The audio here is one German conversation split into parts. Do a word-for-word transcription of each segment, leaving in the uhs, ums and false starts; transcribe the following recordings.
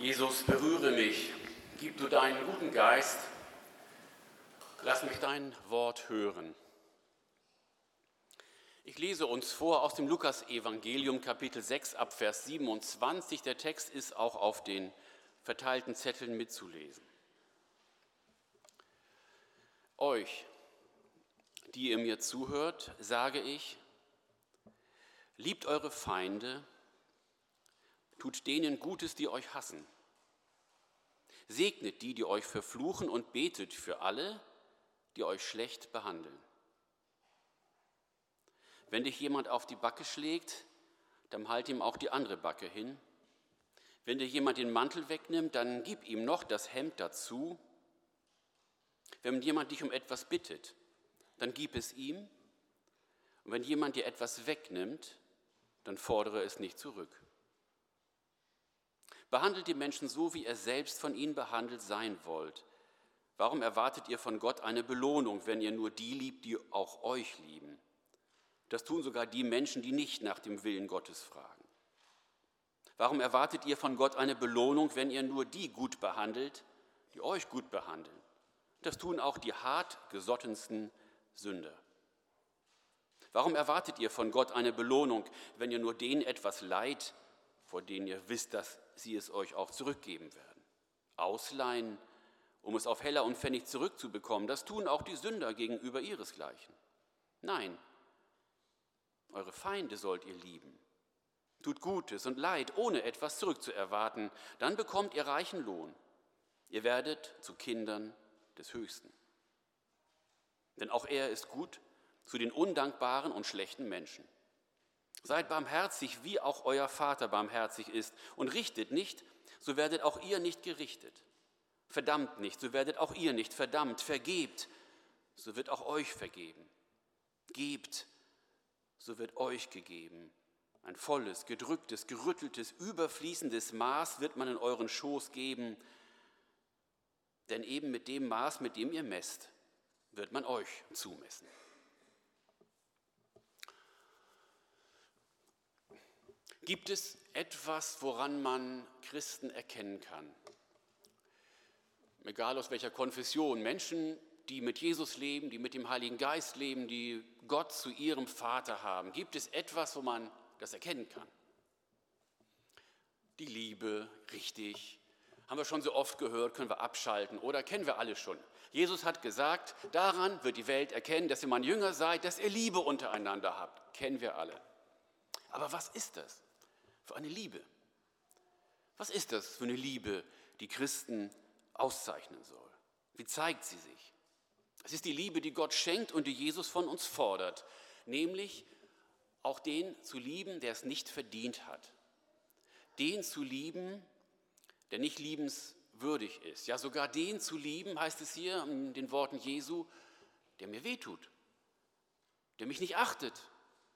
Jesus, berühre mich, gib du deinen guten Geist, lass mich dein Wort hören. Ich lese uns vor aus dem Lukas-Evangelium, Kapitel sechs, ab Vers siebenundzwanzig. Der Text ist auch auf den verteilten Zetteln mitzulesen. Euch, die ihr mir zuhört, sage ich, liebt eure Feinde, tut denen Gutes, die euch hassen. Segnet die, die euch verfluchen, und betet für alle, die euch schlecht behandeln. Wenn dich jemand auf die Backe schlägt, dann halt ihm auch die andere Backe hin. Wenn dir jemand den Mantel wegnimmt, dann gib ihm noch das Hemd dazu. Wenn jemand dich um etwas bittet, dann gib es ihm. Und wenn jemand dir etwas wegnimmt, dann fordere es nicht zurück. Behandelt die Menschen so, wie ihr selbst von ihnen behandelt sein wollt. Warum erwartet ihr von Gott eine Belohnung, wenn ihr nur die liebt, die auch euch lieben? Das tun sogar die Menschen, die nicht nach dem Willen Gottes fragen. Warum erwartet ihr von Gott eine Belohnung, wenn ihr nur die gut behandelt, die euch gut behandeln? Das tun auch die hartgesottensten Sünder. Warum erwartet ihr von Gott eine Belohnung, wenn ihr nur denen etwas leiht, vor denen ihr wisst, dass sie es euch auch zurückgeben werden? Ausleihen, um es auf Heller und Pfennig zurückzubekommen, das tun auch die Sünder gegenüber ihresgleichen. Nein, eure Feinde sollt ihr lieben. Tut Gutes und Leid, ohne etwas zurückzuerwarten, dann bekommt ihr reichen Lohn. Ihr werdet zu Kindern des Höchsten. Denn auch er ist gut zu den undankbaren und schlechten Menschen. Seid barmherzig, wie auch euer Vater barmherzig ist, und richtet nicht, so werdet auch ihr nicht gerichtet. Verdammt nicht, so werdet auch ihr nicht verdammt. Vergebt, so wird auch euch vergeben. Gebt, so wird euch gegeben. Ein volles, gedrücktes, gerütteltes, überfließendes Maß wird man in euren Schoß geben, denn eben mit dem Maß, mit dem ihr messt, wird man euch zumessen. Gibt es etwas, woran man Christen erkennen kann? Egal aus welcher Konfession, Menschen, die mit Jesus leben, die mit dem Heiligen Geist leben, die Gott zu ihrem Vater haben. Gibt es etwas, wo man das erkennen kann? Die Liebe, richtig. Haben wir schon so oft gehört, können wir abschalten oder kennen wir alle schon. Jesus hat gesagt, daran wird die Welt erkennen, dass ihr mein Jünger seid, dass ihr Liebe untereinander habt. Kennen wir alle. Aber was ist das für eine Liebe? Was ist das für eine Liebe, die Christen auszeichnen soll? Wie zeigt sie sich? Es ist die Liebe, die Gott schenkt und die Jesus von uns fordert, nämlich auch den zu lieben, der es nicht verdient hat. Den zu lieben, der nicht liebenswürdig ist. Ja, sogar den zu lieben, heißt es hier in den Worten Jesu, der mir wehtut, der mich nicht achtet.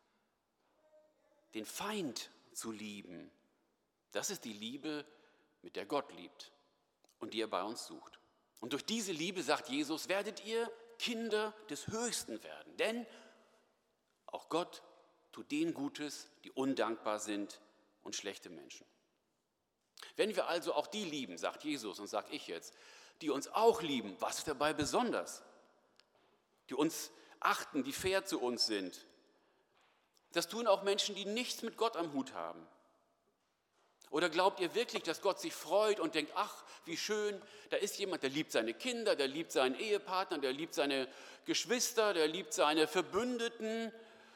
Den Feind zu lieben, das ist die Liebe, mit der Gott liebt und die er bei uns sucht. Und durch diese Liebe, sagt Jesus, werdet ihr Kinder des Höchsten werden. Denn auch Gott tut denen Gutes, die undankbar sind und schlechte Menschen. Wenn wir also auch die lieben, sagt Jesus und sage ich jetzt, die uns auch lieben, was ist dabei besonders? Die uns achten, die fair zu uns sind. Das tun auch Menschen, die nichts mit Gott am Hut haben. Oder glaubt ihr wirklich, dass Gott sich freut und denkt, ach, wie schön, da ist jemand, der liebt seine Kinder, der liebt seinen Ehepartner, der liebt seine Geschwister, der liebt seine Verbündeten.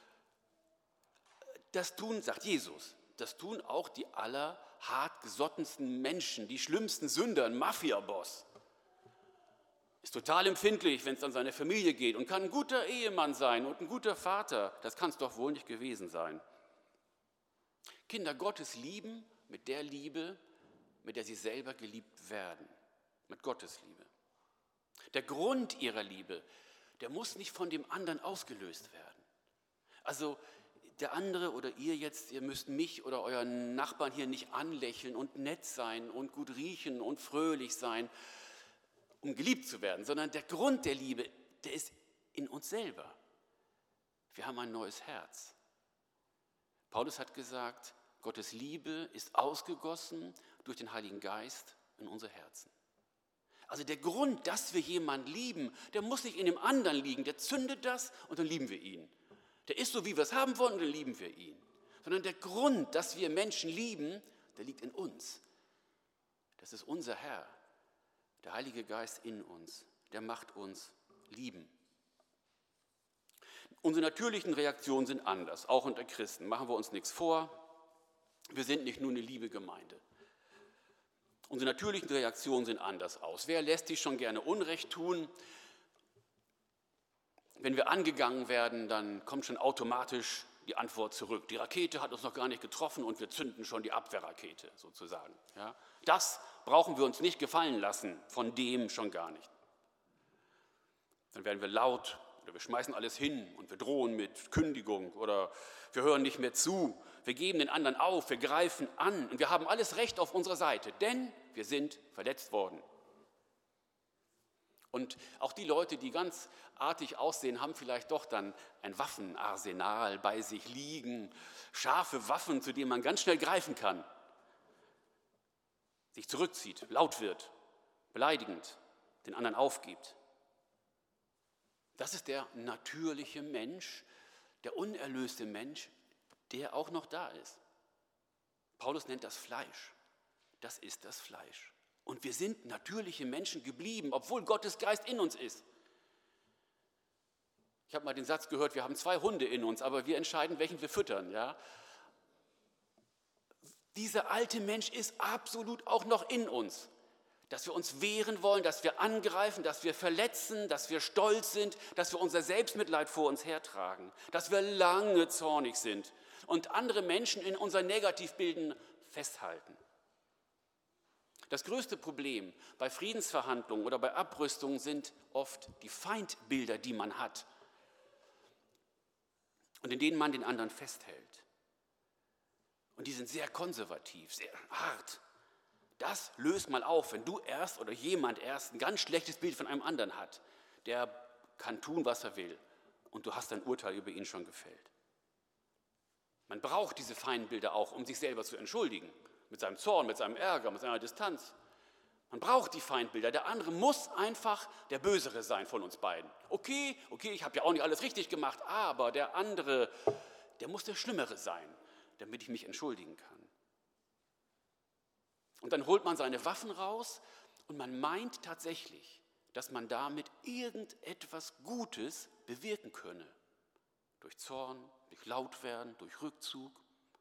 Das tun, sagt Jesus, das tun auch die allerhartgesottensten Menschen, die schlimmsten Sünder, ein Mafia-Boss. Ist total empfindlich, wenn es an seine Familie geht und kann ein guter Ehemann sein und ein guter Vater. Das kann es doch wohl nicht gewesen sein. Kinder Gottes lieben mit der Liebe, mit der sie selber geliebt werden, mit Gottes Liebe. Der Grund ihrer Liebe, der muss nicht von dem anderen ausgelöst werden. Also der andere oder ihr jetzt, ihr müsst mich oder euren Nachbarn hier nicht anlächeln und nett sein und gut riechen und fröhlich sein, um geliebt zu werden, sondern der Grund der Liebe, der ist in uns selber. Wir haben ein neues Herz. Paulus hat gesagt, Gottes Liebe ist ausgegossen durch den Heiligen Geist in unsere Herzen. Also der Grund, dass wir jemanden lieben, der muss nicht in dem anderen liegen. Der zündet das und dann lieben wir ihn. Der ist so, wie wir es haben wollen, und dann lieben wir ihn. Sondern der Grund, dass wir Menschen lieben, der liegt in uns. Das ist unser Herr, der Heilige Geist in uns. Der macht uns lieben. Unsere natürlichen Reaktionen sind anders, auch unter Christen. Machen wir uns nichts vor. Wir sind nicht nur eine liebe Gemeinde. Unsere natürlichen Reaktionen sehen anders aus. Wer lässt sich schon gerne Unrecht tun? Wenn wir angegangen werden, dann kommt schon automatisch die Antwort zurück. Die Rakete hat uns noch gar nicht getroffen und wir zünden schon die Abwehrrakete sozusagen. Ja, das brauchen wir uns nicht gefallen lassen, von dem schon gar nicht. Dann werden wir laut oder wir schmeißen alles hin und wir drohen mit Kündigung oder wir hören nicht mehr zu. Wir geben den anderen auf, wir greifen an und wir haben alles Recht auf unserer Seite, denn wir sind verletzt worden. Und auch die Leute, die ganz artig aussehen, haben vielleicht doch dann ein Waffenarsenal bei sich liegen, scharfe Waffen, zu denen man ganz schnell greifen kann, sich zurückzieht, laut wird, beleidigend, den anderen aufgibt. Das ist der natürliche Mensch, der unerlöste Mensch, der auch noch da ist. Paulus nennt das Fleisch. Das ist das Fleisch. Und wir sind natürliche Menschen geblieben, obwohl Gottes Geist in uns ist. Ich habe mal den Satz gehört, wir haben zwei Hunde in uns, aber wir entscheiden, welchen wir füttern. Ja? Dieser alte Mensch ist absolut auch noch in uns. Dass wir uns wehren wollen, dass wir angreifen, dass wir verletzen, dass wir stolz sind, dass wir unser Selbstmitleid vor uns hertragen, dass wir lange zornig sind und andere Menschen in unseren Negativbilden festhalten. Das größte Problem bei Friedensverhandlungen oder bei Abrüstungen sind oft die Feindbilder, die man hat und in denen man den anderen festhält. Und die sind sehr konservativ, sehr hart. Das löst mal auf, wenn du erst oder jemand erst ein ganz schlechtes Bild von einem anderen hat. Der kann tun, was er will und du hast dein Urteil über ihn schon gefällt. Man braucht diese Feindbilder auch, um sich selber zu entschuldigen. Mit seinem Zorn, mit seinem Ärger, mit seiner Distanz. Man braucht die Feindbilder. Der andere muss einfach der Bösere sein von uns beiden. Okay, okay, ich habe ja auch nicht alles richtig gemacht, aber der andere, der muss der Schlimmere sein, damit ich mich entschuldigen kann. Und dann holt man seine Waffen raus und man meint tatsächlich, dass man damit irgendetwas Gutes bewirken könne. Durch Zorn, durch Lautwerden, durch Rückzug.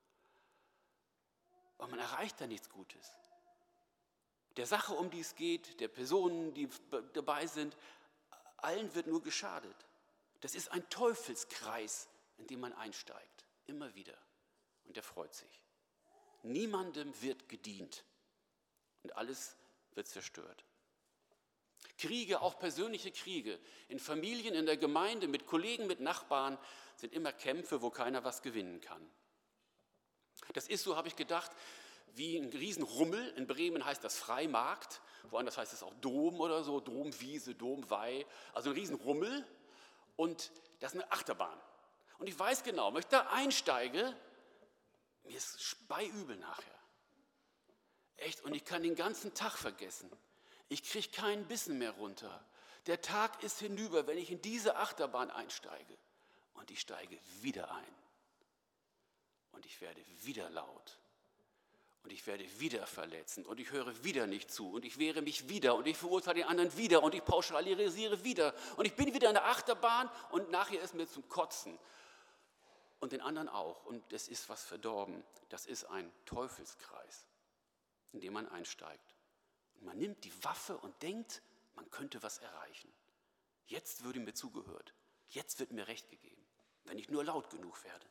Aber man erreicht da nichts Gutes. Der Sache, um die es geht, der Personen, die dabei sind, allen wird nur geschadet. Das ist ein Teufelskreis, in den man einsteigt, immer wieder. Und der freut sich. Niemandem wird gedient und alles wird zerstört. Kriege, auch persönliche Kriege, in Familien, in der Gemeinde, mit Kollegen, mit Nachbarn, sind immer Kämpfe, wo keiner was gewinnen kann. Das ist, so habe ich gedacht, wie ein Riesenrummel. In Bremen heißt das Freimarkt, woanders heißt es auch Dom oder so, Domwiese, Domweih. Also ein Riesenrummel und das ist eine Achterbahn. Und ich weiß genau, wenn ich da einsteige, mir ist speiübel nachher. Echt, und ich kann den ganzen Tag vergessen. Ich kriege keinen Bissen mehr runter. Der Tag ist hinüber, wenn ich in diese Achterbahn einsteige. Und ich steige wieder ein. Und ich werde wieder laut. Und ich werde wieder verletzend. Und ich höre wieder nicht zu. Und ich wehre mich wieder. Und ich verurteile den anderen wieder. Und ich pauschalisiere wieder. Und ich bin wieder in der Achterbahn. Und nachher ist mir zum Kotzen. Und den anderen auch. Und es ist was verdorben. Das ist ein Teufelskreis, in den man einsteigt. Und man nimmt die Waffe und denkt, man könnte was erreichen. Jetzt würde mir zugehört. Jetzt wird mir Recht gegeben, wenn ich nur laut genug werde.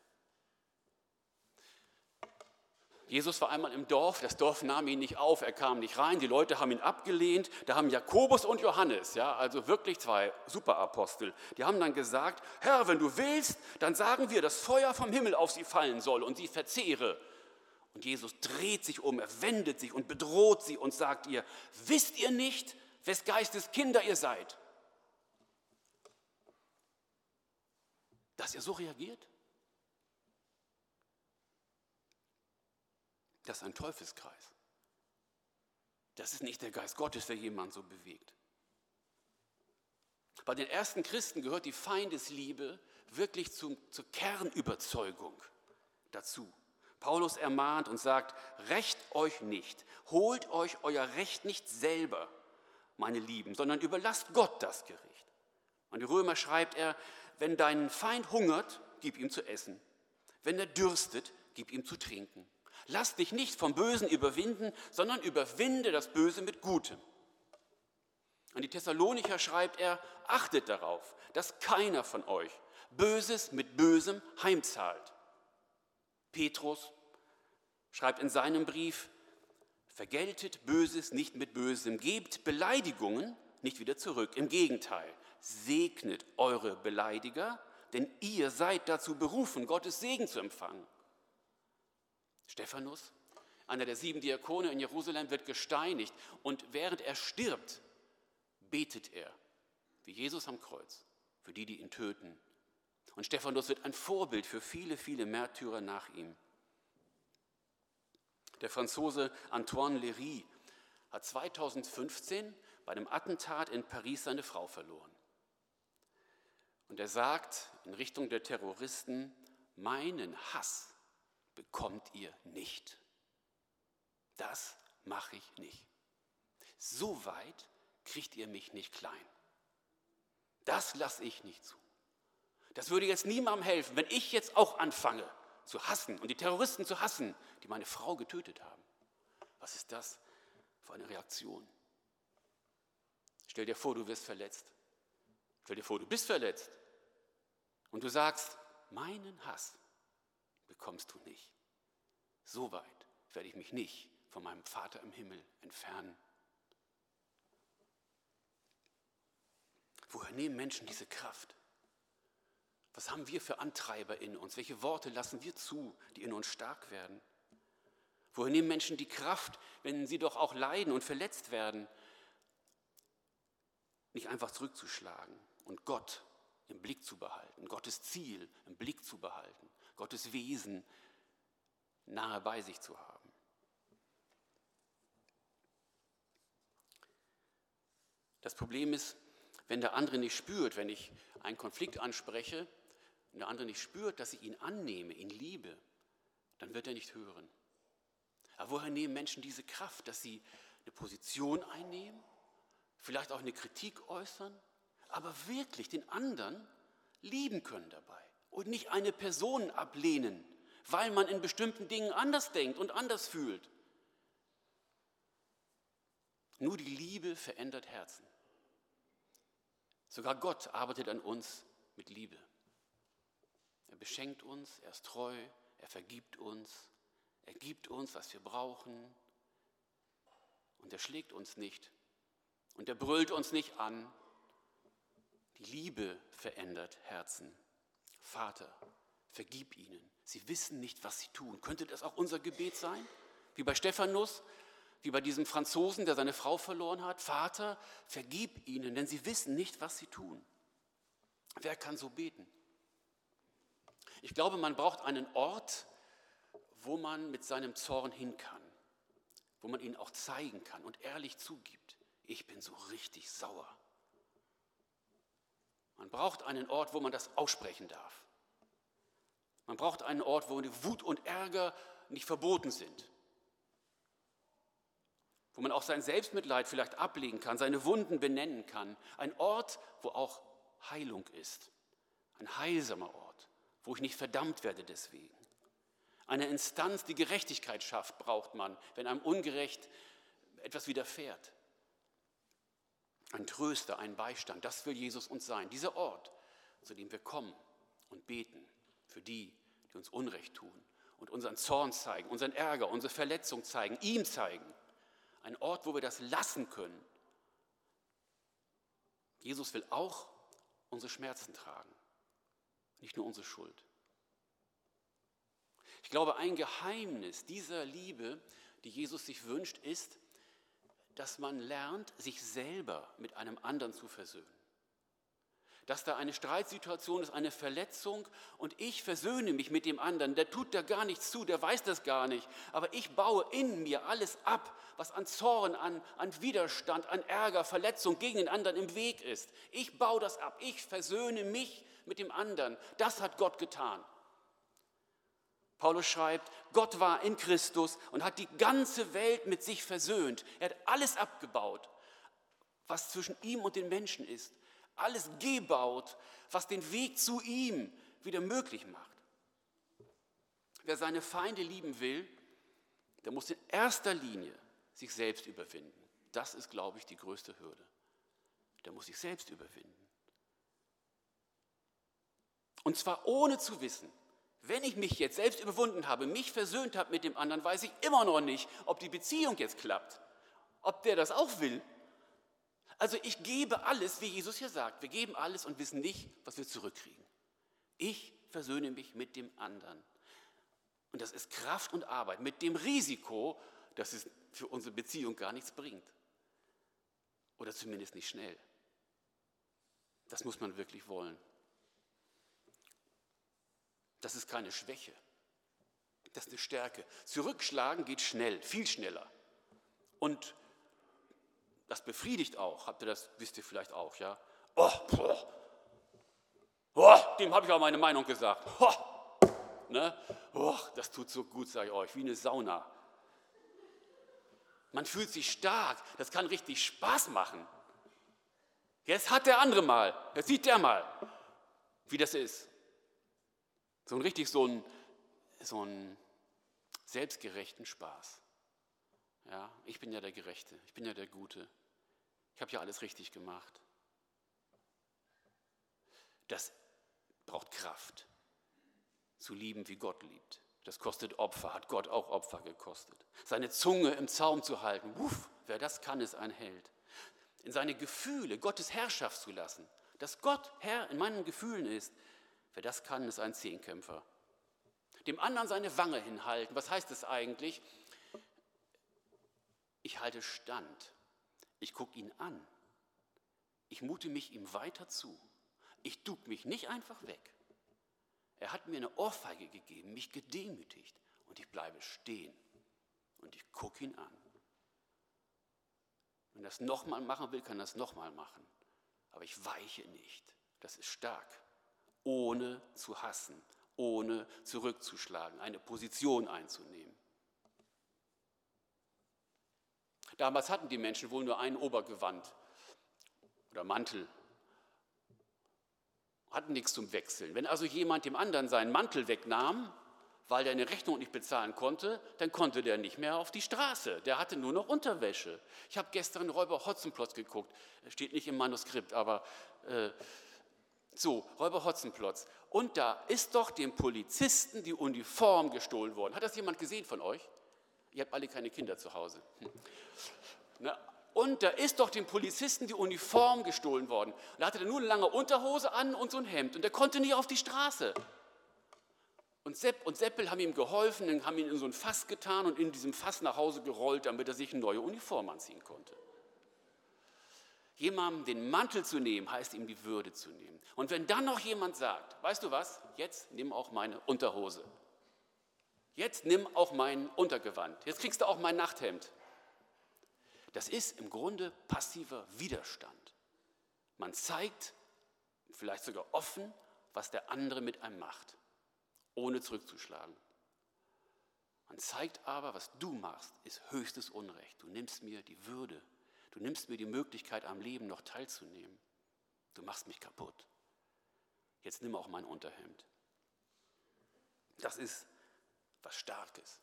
Jesus war einmal im Dorf, das Dorf nahm ihn nicht auf, er kam nicht rein, die Leute haben ihn abgelehnt. Da haben Jakobus und Johannes, ja, also wirklich zwei Superapostel, die haben dann gesagt, Herr, wenn du willst, dann sagen wir, dass Feuer vom Himmel auf sie fallen soll und sie verzehre. Und Jesus dreht sich um, er wendet sich und bedroht sie und sagt ihr, wisst ihr nicht, wes Geistes Kinder ihr seid? Dass ihr so reagiert? Das ist ein Teufelskreis. Das ist nicht der Geist Gottes, der jemanden so bewegt. Bei den ersten Christen gehört die Feindesliebe wirklich zum, zur Kernüberzeugung dazu. Paulus ermahnt und sagt, rächt euch nicht, holt euch euer Recht nicht selber, meine Lieben, sondern überlasst Gott das Gericht. An die Römer schreibt er, wenn dein Feind hungert, gib ihm zu essen. Wenn er dürstet, gib ihm zu trinken. Lass dich nicht vom Bösen überwinden, sondern überwinde das Böse mit Gutem. An die Thessalonicher schreibt er, achtet darauf, dass keiner von euch Böses mit Bösem heimzahlt. Petrus schreibt in seinem Brief, vergeltet Böses nicht mit Bösem, gebt Beleidigungen nicht wieder zurück. Im Gegenteil, segnet eure Beleidiger, denn ihr seid dazu berufen, Gottes Segen zu empfangen. Stephanus, einer der sieben Diakone in Jerusalem, wird gesteinigt und während er stirbt, betet er, wie Jesus am Kreuz, für die, die ihn töten. Und Stephanus wird ein Vorbild für viele, viele Märtyrer nach ihm. Der Franzose Antoine Léry hat zweitausendfünfzehn bei einem Attentat in Paris seine Frau verloren. Und er sagt in Richtung der Terroristen, meinen Hass bekommt ihr nicht. Das mache ich nicht. So weit kriegt ihr mich nicht klein. Das lasse ich nicht zu. Das würde jetzt niemandem helfen, wenn ich jetzt auch anfange zu hassen und die Terroristen zu hassen, die meine Frau getötet haben. Was ist das für eine Reaktion? Stell dir vor, du wirst verletzt. Stell dir vor, du bist verletzt. Und du sagst, meinen Hass bekommst du nicht. So weit werde ich mich nicht von meinem Vater im Himmel entfernen. Woher nehmen Menschen diese Kraft? Was haben wir für Antreiber in uns? Welche Worte lassen wir zu, die in uns stark werden? Woher nehmen Menschen die Kraft, wenn sie doch auch leiden und verletzt werden, nicht einfach zurückzuschlagen und Gott im Blick zu behalten, Gottes Ziel im Blick zu behalten, Gottes Wesen nahe bei sich zu haben? Das Problem ist, wenn der andere nicht spürt, wenn ich einen Konflikt anspreche und der andere nicht spürt, dass ich ihn annehme, ihn liebe, dann wird er nicht hören. Aber woher nehmen Menschen diese Kraft, dass sie eine Position einnehmen, vielleicht auch eine Kritik äußern, aber wirklich den anderen lieben können dabei und nicht eine Person ablehnen, weil man in bestimmten Dingen anders denkt und anders fühlt? Nur die Liebe verändert Herzen. Sogar Gott arbeitet an uns mit Liebe. Er beschenkt uns, er ist treu, er vergibt uns, er gibt uns, was wir brauchen. Und er schlägt uns nicht und er brüllt uns nicht an. Die Liebe verändert Herzen. Vater, vergib ihnen. Sie wissen nicht, was sie tun. Könnte das auch unser Gebet sein? Wie bei Stephanus? Wie bei diesem Franzosen, der seine Frau verloren hat. Vater, vergib ihnen, denn sie wissen nicht, was sie tun. Wer kann so beten? Ich glaube, man braucht einen Ort, wo man mit seinem Zorn hin kann. Wo man ihn auch zeigen kann und ehrlich zugibt. Ich bin so richtig sauer. Man braucht einen Ort, wo man das aussprechen darf. Man braucht einen Ort, wo die Wut und Ärger nicht verboten sind. Wo man auch sein Selbstmitleid vielleicht ablegen kann, seine Wunden benennen kann. Ein Ort, wo auch Heilung ist. Ein heilsamer Ort, wo ich nicht verdammt werde deswegen. Eine Instanz, die Gerechtigkeit schafft, braucht man, wenn einem ungerecht etwas widerfährt. Ein Tröster, ein Beistand, das will Jesus uns sein. Dieser Ort, zu dem wir kommen und beten für die, die uns Unrecht tun und unseren Zorn zeigen, unseren Ärger, unsere Verletzung zeigen, ihm zeigen. Ein Ort, wo wir das lassen können. Jesus will auch unsere Schmerzen tragen, nicht nur unsere Schuld. Ich glaube, ein Geheimnis dieser Liebe, die Jesus sich wünscht, ist, dass man lernt, sich selber mit einem anderen zu versöhnen. dass da eine Streitsituation ist, eine Verletzung und ich versöhne mich mit dem anderen. Der tut da gar nichts zu, der weiß das gar nicht. Aber ich baue in mir alles ab, was an Zorn, an, an Widerstand, an Ärger, Verletzung gegen den anderen im Weg ist. Ich baue das ab, ich versöhne mich mit dem anderen. Das hat Gott getan. Paulus schreibt, Gott war in Christus und hat die ganze Welt mit sich versöhnt. Er hat alles abgebaut, was zwischen ihm und den Menschen ist. Alles gebaut, was den Weg zu ihm wieder möglich macht. Wer seine Feinde lieben will, der muss in erster Linie sich selbst überwinden. Das ist, glaube ich, die größte Hürde. Der muss sich selbst überwinden. Und zwar ohne zu wissen, wenn ich mich jetzt selbst überwunden habe, mich versöhnt habe mit dem anderen, weiß ich immer noch nicht, ob die Beziehung jetzt klappt, ob der das auch will. Also ich gebe alles, wie Jesus hier sagt. Wir geben alles und wissen nicht, was wir zurückkriegen. Ich versöhne mich mit dem anderen. Und das ist Kraft und Arbeit mit dem Risiko, dass es für unsere Beziehung gar nichts bringt. Oder zumindest nicht schnell. Das muss man wirklich wollen. Das ist keine Schwäche. Das ist eine Stärke. Zurückschlagen geht schnell, viel schneller. Und das befriedigt auch. Habt ihr das, wisst ihr vielleicht auch, ja? Oh, oh, dem habe ich auch meine Meinung gesagt. Oh, ne? Oh, das tut so gut, sage ich euch, wie eine Sauna. Man fühlt sich stark, das kann richtig Spaß machen. Jetzt hat der andere mal, jetzt sieht der mal, wie das ist. So ein richtig so ein, so ein selbstgerechten Spaß. Ja, ich bin ja der Gerechte, ich bin ja der Gute. Ich habe ja alles richtig gemacht. Das braucht Kraft, zu lieben, wie Gott liebt. Das kostet Opfer, hat Gott auch Opfer gekostet. Seine Zunge im Zaum zu halten, uff, wer das kann, ist ein Held. In seine Gefühle, Gottes Herrschaft zu lassen, dass Gott Herr in meinen Gefühlen ist, wer das kann, ist ein Zehnkämpfer. Dem anderen seine Wange hinhalten, was heißt das eigentlich? Ich halte Stand, ich gucke ihn an, ich mute mich ihm weiter zu, ich duck mich nicht einfach weg. Er hat mir eine Ohrfeige gegeben, mich gedemütigt und ich bleibe stehen und ich gucke ihn an. Wenn er das nochmal machen will, kann er das nochmal machen, aber ich weiche nicht, das ist stark, ohne zu hassen, ohne zurückzuschlagen, eine Position einzunehmen. Damals hatten die Menschen wohl nur ein Obergewand oder Mantel, hatten nichts zum Wechseln. Wenn also jemand dem anderen seinen Mantel wegnahm, weil der eine Rechnung nicht bezahlen konnte, dann konnte der nicht mehr auf die Straße. Der hatte nur noch Unterwäsche. Ich habe gestern Räuber Hotzenplotz geguckt, steht nicht im Manuskript, aber äh, so, Räuber Hotzenplotz. Und da ist doch dem Polizisten die Uniform gestohlen worden. Hat das jemand gesehen von euch? Ihr habt alle keine Kinder zu Hause. Hm. Na, und da ist doch dem Polizisten die Uniform gestohlen worden. Da hatte er nur eine lange Unterhose an und so ein Hemd. Und der konnte nicht auf die Straße. Und Sepp und Seppel haben ihm geholfen, dann haben ihn in so ein Fass getan und in diesem Fass nach Hause gerollt, damit er sich eine neue Uniform anziehen konnte. Jemandem den Mantel zu nehmen, heißt ihm die Würde zu nehmen. Und wenn dann noch jemand sagt, weißt du was, jetzt nimm auch meine Unterhose. Jetzt nimm auch mein Untergewand. Jetzt kriegst du auch mein Nachthemd. Das ist im Grunde passiver Widerstand. Man zeigt, vielleicht sogar offen, was der andere mit einem macht, ohne zurückzuschlagen. Man zeigt aber, was du machst, ist höchstes Unrecht. Du nimmst mir die Würde, du nimmst mir die Möglichkeit, am Leben noch teilzunehmen. Du machst mich kaputt. Jetzt nimm auch mein Unterhemd. Das ist was Starkes.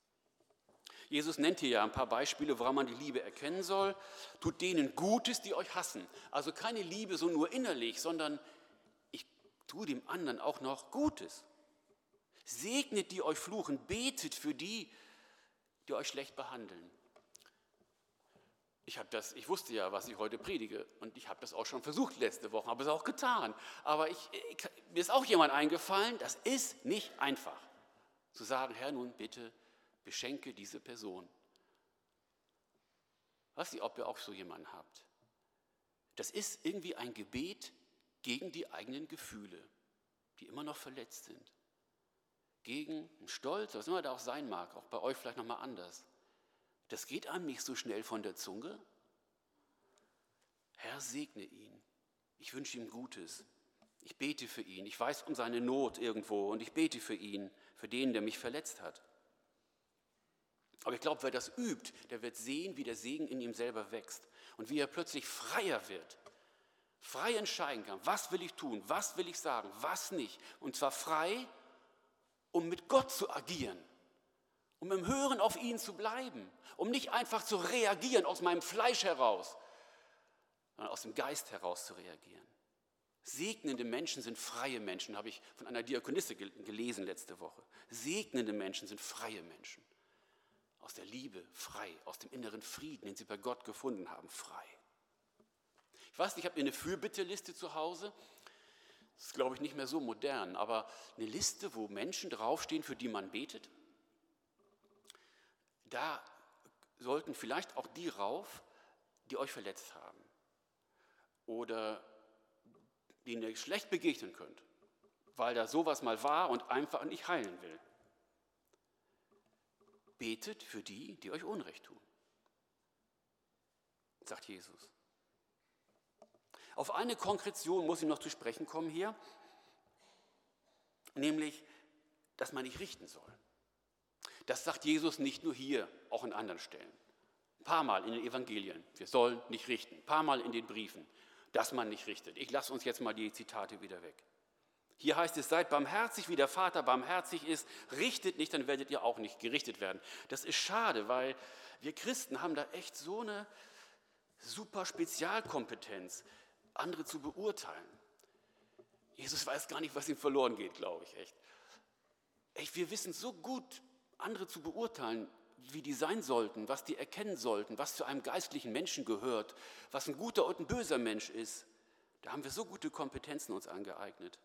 Jesus nennt hier ja ein paar Beispiele, woran man die Liebe erkennen soll. Tut denen Gutes, die euch hassen. Also keine Liebe so nur innerlich, sondern ich tue dem anderen auch noch Gutes. Segnet die euch fluchen, betet für die, die euch schlecht behandeln. Ich, hab das, ich wusste ja, was ich heute predige und ich habe das auch schon versucht letzte Woche, habe es auch getan. Aber ich, ich, mir ist auch jemand eingefallen, das ist nicht einfach, zu sagen, Herr, nun bitte beschenke diese Person. Weiß nicht, ob ihr auch so jemanden habt. Das ist irgendwie ein Gebet, gegen die eigenen Gefühle, die immer noch verletzt sind. Gegen einen Stolz, was immer da auch sein mag, auch bei euch vielleicht nochmal anders. Das geht einem nicht so schnell von der Zunge. Herr, segne ihn. Ich wünsche ihm Gutes. Ich bete für ihn. Ich weiß um seine Not irgendwo und ich bete für ihn, für den, der mich verletzt hat. Aber ich glaube, wer das übt, der wird sehen, wie der Segen in ihm selber wächst und wie er plötzlich freier wird. Frei entscheiden kann, was will ich tun, was will ich sagen, was nicht. Und zwar frei, um mit Gott zu agieren, um im Hören auf ihn zu bleiben, um nicht einfach zu reagieren aus meinem Fleisch heraus, sondern aus dem Geist heraus zu reagieren. Segnende Menschen sind freie Menschen, habe ich von einer Diakonisse gelesen letzte Woche. Segnende Menschen sind freie Menschen. Aus der Liebe frei, aus dem inneren Frieden, den sie bei Gott gefunden haben, frei. Ich weiß nicht, ich habe eine Fürbitteliste zu Hause. Das ist, glaube ich, nicht mehr so modern, aber eine Liste, wo Menschen draufstehen, für die man betet. Da sollten vielleicht auch die rauf, die euch verletzt haben oder denen ihr schlecht begegnen könnt, weil da sowas mal war und einfach nicht heilen will. Betet für die, die euch Unrecht tun, sagt Jesus. Auf eine Konkretion muss ich noch zu sprechen kommen hier, nämlich, dass man nicht richten soll. Das sagt Jesus nicht nur hier, auch an anderen Stellen. Ein paar Mal in den Evangelien, wir sollen nicht richten. Ein paar Mal in den Briefen, dass man nicht richtet. Ich lasse uns jetzt mal die Zitate wieder weg. Hier heißt es, seid barmherzig, wie der Vater barmherzig ist, richtet nicht, dann werdet ihr auch nicht gerichtet werden. Das ist schade, weil wir Christen haben da echt so eine super Spezialkompetenz, andere zu beurteilen. Jesus weiß gar nicht, was ihm verloren geht, glaube ich, echt. Echt, wir wissen so gut, andere zu beurteilen, wie die sein sollten, was die erkennen sollten, was zu einem geistlichen Menschen gehört, was ein guter und ein böser Mensch ist. Da haben wir so gute Kompetenzen uns angeeignet.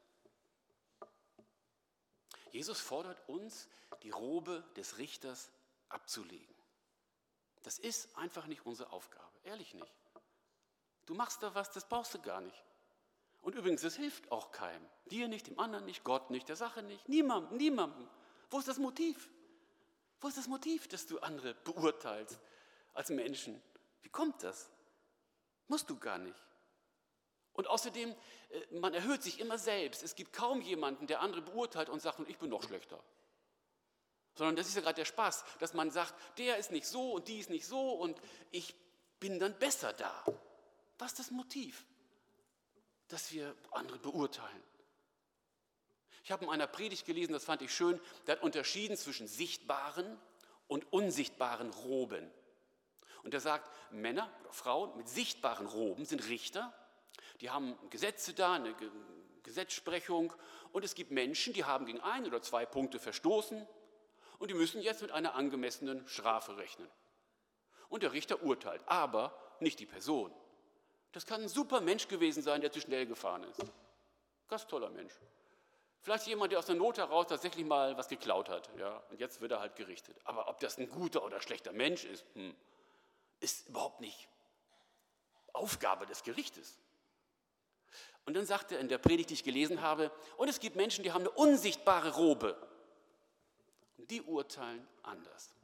Jesus fordert uns, die Robe des Richters abzulegen. Das ist einfach nicht unsere Aufgabe, ehrlich nicht. Du machst da was, das brauchst du gar nicht. Und übrigens, das hilft auch keinem. Dir nicht, dem anderen nicht, Gott nicht, der Sache nicht, niemandem, niemandem. Wo ist das Motiv? Wo ist das Motiv, dass du andere beurteilst als Menschen? Wie kommt das? Musst du gar nicht. Und außerdem, man erhöht sich immer selbst. Es gibt kaum jemanden, der andere beurteilt und sagt, ich bin noch schlechter. Sondern das ist ja gerade der Spaß, dass man sagt, der ist nicht so und die ist nicht so und ich bin dann besser da. Was ist das Motiv, dass wir andere beurteilen? Ich habe in einer Predigt gelesen, das fand ich schön, der hat unterschieden zwischen sichtbaren und unsichtbaren Roben. Und er sagt, Männer oder Frauen mit sichtbaren Roben sind Richter, die haben Gesetze da, eine Gesetzesprechung und es gibt Menschen, die haben gegen ein oder zwei Punkte verstoßen und die müssen jetzt mit einer angemessenen Strafe rechnen. Und der Richter urteilt, aber nicht die Person. Das kann ein super Mensch gewesen sein, der zu schnell gefahren ist. Ganz toller Mensch. Vielleicht jemand, der aus der Not heraus tatsächlich mal was geklaut hat. Ja, und jetzt wird er halt gerichtet. Aber ob das ein guter oder schlechter Mensch ist, hm, ist überhaupt nicht Aufgabe des Gerichtes. Und dann sagt er in der Predigt, die ich gelesen habe, und es gibt Menschen, die haben eine unsichtbare Robe. Und die urteilen anders.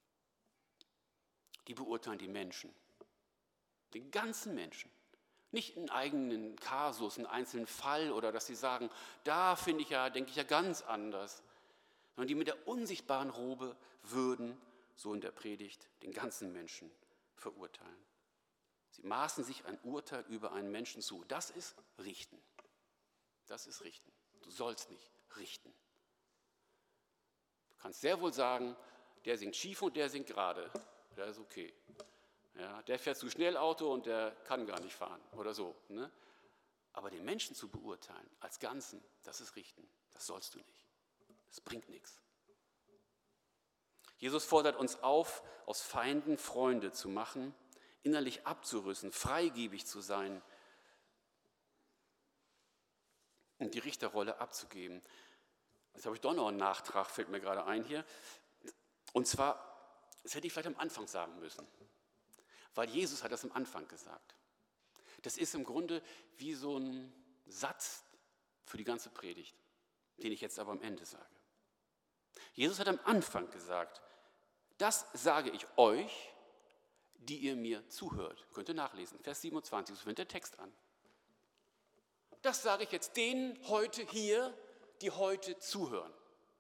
Die beurteilen die Menschen. Den ganzen Menschen. Nicht einen eigenen Kasus, einen einzelnen Fall oder dass sie sagen, da finde ich ja, denke ich ja ganz anders. Sondern die mit der unsichtbaren Robe würden, so in der Predigt, den ganzen Menschen verurteilen. Sie maßen sich ein Urteil über einen Menschen zu. Das ist Richten. Das ist Richten. Du sollst nicht richten. Du kannst sehr wohl sagen, der singt schief und der singt gerade. Das ist okay. Ja, der fährt zu schnell Auto und der kann gar nicht fahren oder so. Ne? Aber den Menschen zu beurteilen als Ganzen, das ist Richten. Das sollst du nicht. Das bringt nichts. Jesus fordert uns auf, aus Feinden Freunde zu machen, innerlich abzurüsten, freigebig zu sein und die Richterrolle abzugeben. Jetzt habe ich doch noch einen Nachtrag, fällt mir gerade ein hier. Und zwar, das hätte ich vielleicht am Anfang sagen müssen. Weil Jesus hat das am Anfang gesagt. Das ist im Grunde wie so ein Satz für die ganze Predigt, den ich jetzt aber am Ende sage. Jesus hat am Anfang gesagt, das sage ich euch, die ihr mir zuhört. Könnt ihr nachlesen, Vers siebenundzwanzig, so fängt der Text an. Das sage ich jetzt denen heute hier, die heute zuhören.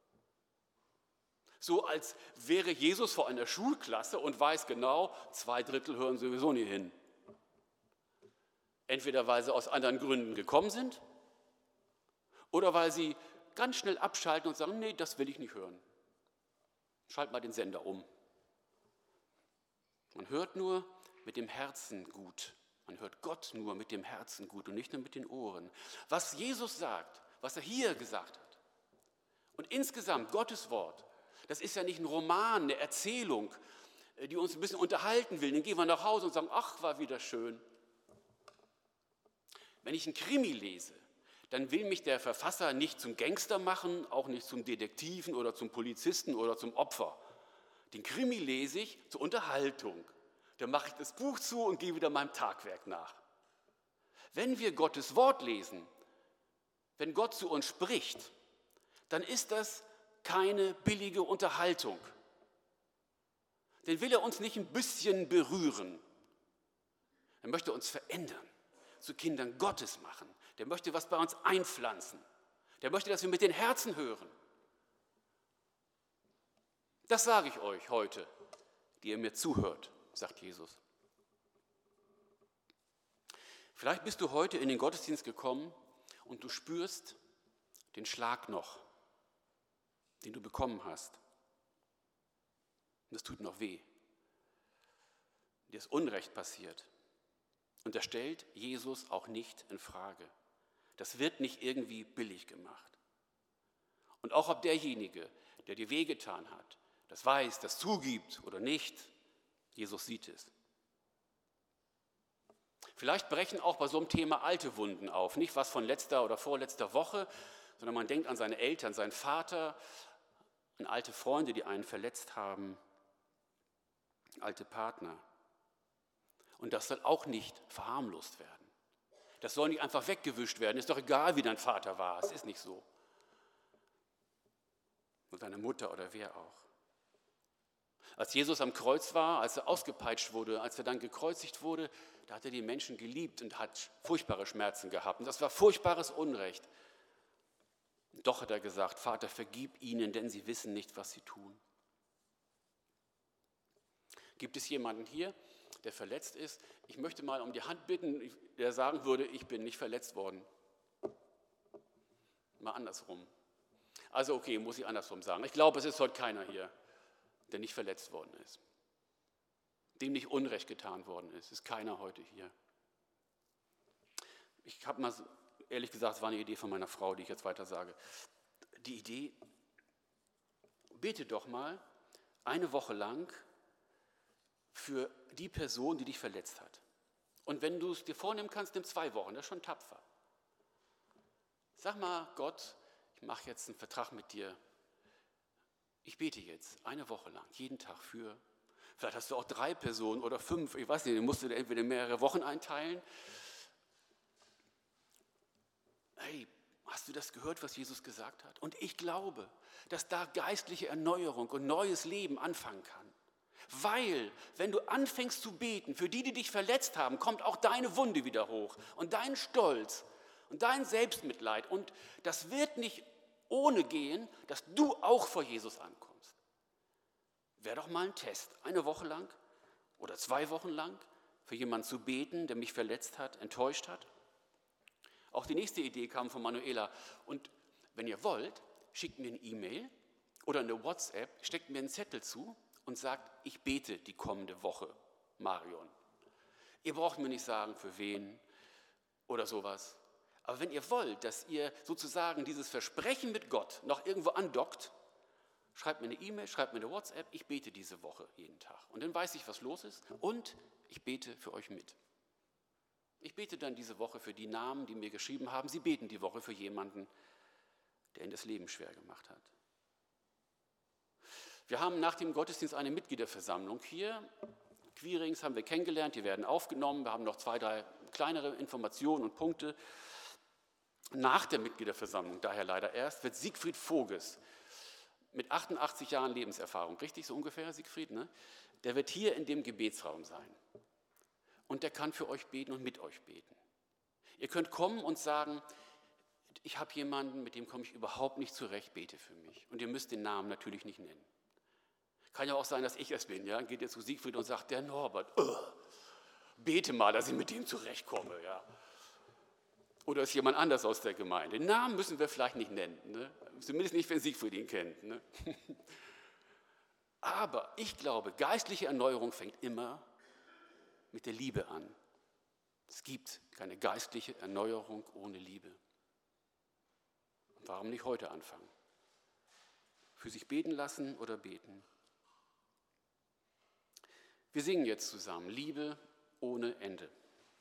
So als wäre Jesus vor einer Schulklasse und weiß genau, zwei Drittel hören sowieso nie hin. Entweder weil sie aus anderen Gründen gekommen sind oder weil sie ganz schnell abschalten und sagen, nee, das will ich nicht hören. Schalt mal den Sender um. Man hört nur mit dem Herzen gut. Man hört Gott nur mit dem Herzen gut und nicht nur mit den Ohren. Was Jesus sagt, was er hier gesagt hat. Und insgesamt Gottes Wort, das ist ja nicht ein Roman, eine Erzählung, die uns ein bisschen unterhalten will. Dann gehen wir nach Hause und sagen, ach, war wieder schön. Wenn ich einen Krimi lese, dann will mich der Verfasser nicht zum Gangster machen, auch nicht zum Detektiven oder zum Polizisten oder zum Opfer. Den Krimi lese ich zur Unterhaltung. Dann mache ich das Buch zu und gehe wieder meinem Tagwerk nach. Wenn wir Gottes Wort lesen, wenn Gott zu uns spricht, dann ist das keine billige Unterhaltung. Dann will er uns nicht ein bisschen berühren. Er möchte uns verändern, zu Kindern Gottes machen. Der möchte was bei uns einpflanzen. Der möchte, dass wir mit den Herzen hören. Das sage ich euch heute, die ihr mir zuhört, sagt Jesus. Vielleicht bist du heute in den Gottesdienst gekommen und du spürst den Schlag noch, den du bekommen hast. Und das tut noch weh. Dir ist Unrecht passiert. Und das stellt Jesus auch nicht in Frage. Das wird nicht irgendwie billig gemacht. Und auch ob derjenige, der dir wehgetan hat, das weiß, das zugibt oder nicht, Jesus sieht es. Vielleicht brechen auch bei so einem Thema alte Wunden auf. Nicht was von letzter oder vorletzter Woche, sondern man denkt an seine Eltern, seinen Vater, an alte Freunde, die einen verletzt haben, alte Partner. Und das soll auch nicht verharmlost werden. Das soll nicht einfach weggewischt werden. Ist doch egal, wie dein Vater war. Es ist nicht so. Und deine Mutter oder wer auch. Als Jesus am Kreuz war, als er ausgepeitscht wurde, als er dann gekreuzigt wurde, da hat er die Menschen geliebt und hat furchtbare Schmerzen gehabt. Und das war furchtbares Unrecht. Doch hat er gesagt, Vater, vergib ihnen, denn sie wissen nicht, was sie tun. Gibt es jemanden hier, der verletzt ist? Ich möchte mal um die Hand bitten, der sagen würde, ich bin nicht verletzt worden. Mal andersrum. Also okay, muss ich andersrum sagen. Ich glaube, es ist heute keiner hier, der nicht verletzt worden ist. Dem nicht Unrecht getan worden ist. Ist keiner heute hier. Ich habe mal, ehrlich gesagt, es war eine Idee von meiner Frau, die ich jetzt weiter sage. Die Idee, bete doch mal eine Woche lang für die Person, die dich verletzt hat. Und wenn du es dir vornehmen kannst, nimm zwei Wochen, das ist schon tapfer. Sag mal, Gott, ich mache jetzt einen Vertrag mit dir. Ich bete jetzt eine Woche lang, jeden Tag für. Vielleicht hast du auch drei Personen oder fünf, ich weiß nicht, du musst dir entweder mehrere Wochen einteilen. Hey, hast du das gehört, was Jesus gesagt hat? Und ich glaube, dass da geistliche Erneuerung und neues Leben anfangen kann. Weil, wenn du anfängst zu beten, für die, die dich verletzt haben, kommt auch deine Wunde wieder hoch und dein Stolz und dein Selbstmitleid. Und das wird nicht ohne gehen, dass du auch vor Jesus ankommst. Wäre doch mal ein Test, eine Woche lang oder zwei Wochen lang für jemanden zu beten, der mich verletzt hat, enttäuscht hat. Auch die nächste Idee kam von Manuela. Und wenn ihr wollt, schickt mir eine E-Mail oder eine WhatsApp, steckt mir einen Zettel zu und sagt, ich bete die kommende Woche, Marion. Ihr braucht mir nicht sagen, für wen oder sowas. Aber wenn ihr wollt, dass ihr sozusagen dieses Versprechen mit Gott noch irgendwo andockt, schreibt mir eine E-Mail, schreibt mir eine WhatsApp, ich bete diese Woche jeden Tag. Und dann weiß ich, was los ist und ich bete für euch mit. Ich bete dann diese Woche für die Namen, die mir geschrieben haben. Sie beten die Woche für jemanden, der ihnen das Leben schwer gemacht hat. Wir haben nach dem Gottesdienst eine Mitgliederversammlung hier. Queerings haben wir kennengelernt, die werden aufgenommen. Wir haben noch zwei, drei kleinere Informationen und Punkte. Nach der Mitgliederversammlung, daher leider erst, wird Siegfried Voges mit achtundachtzig Jahren Lebenserfahrung, richtig so ungefähr, Siegfried, ne? Der wird hier in dem Gebetsraum sein. Und der kann für euch beten und mit euch beten. Ihr könnt kommen und sagen, ich habe jemanden, mit dem komme ich überhaupt nicht zurecht, bete für mich. Und ihr müsst den Namen natürlich nicht nennen. Kann ja auch sein, dass ich es bin. Ja? Geht ihr zu Siegfried und sagt, der Norbert, uh, bete mal, dass ich mit dem zurechtkomme. Ja? Oder ist jemand anders aus der Gemeinde. Den Namen müssen wir vielleicht nicht nennen. Ne? Zumindest nicht, wenn Siegfried ihn kennt. Ne? Aber ich glaube, geistliche Erneuerung fängt immer mit der Liebe an. Es gibt keine geistliche Erneuerung ohne Liebe. Und warum nicht heute anfangen? Für sich beten lassen oder beten? Wir singen jetzt zusammen, Liebe ohne Ende.